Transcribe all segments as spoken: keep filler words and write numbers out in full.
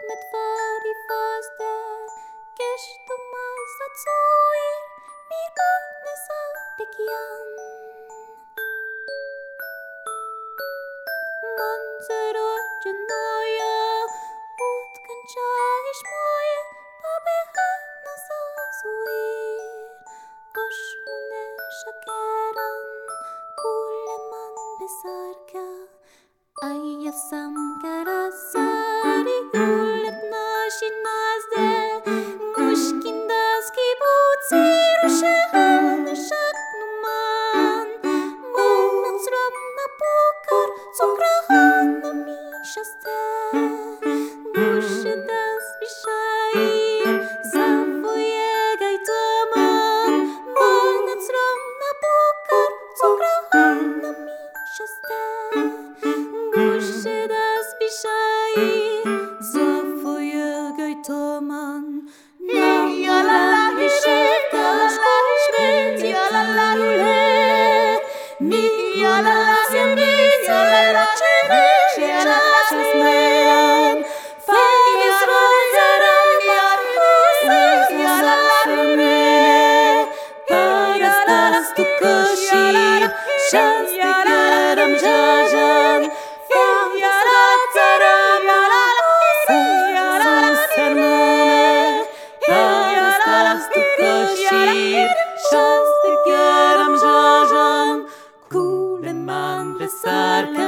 med tvari faste Kesto mazat soir Mir botne sabekian Manzarotje noja Utkan chaish moje Babe hana sazuir Koshmune shakeran Kule man besarka Aya samkarasari Ulet nashi nazde Gushkindaski butsir Ushehan shaknuman Moments ramna pokar Sokrahana mishaste Gushidas bishayir Zafoye gaitaman Moments ramna pokar Sokrahana mishaste Gushidas bishayir Zafoye gaitaman Niyalala hishekash Shmet yalala hule Niyalala semrit yalala cheresh yalala chasmen Fayis rozeram yarhus yalala semene Paras taras tu koshir Shans tikaram jajan Fayis rozeram yarhus yalala semene Paras taras tu koshir Shans tikaram jajan Kuleman besarka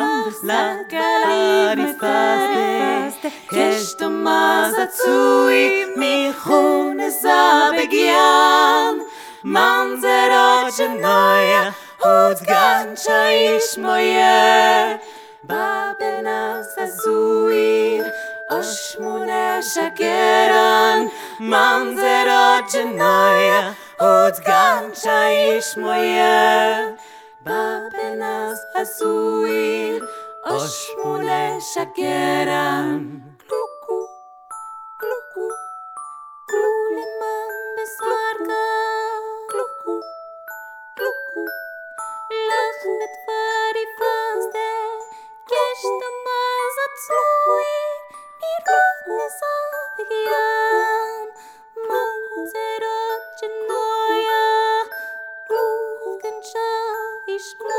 Lakari faste Keshto mazatsui Michune zabegyan Manzarotje noja Udzgancha ish moje Babena zazuir Oshmune shakeran Manzarotje noja Udzgancha ish moje Babenas azuir Oshmune shakeran Kluku, kluku Kluleman besarka Kluku, kluku Lach met vari faste Keshta mazat zuir Mir botne sabegyan Manzarotje noja Utkan chaish